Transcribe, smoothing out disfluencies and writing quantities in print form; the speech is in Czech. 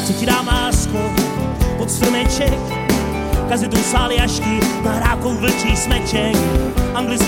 co ti dám lásko pod stromeček, kazetru sály jašky, nahrávkou vlčí smeček, anglicky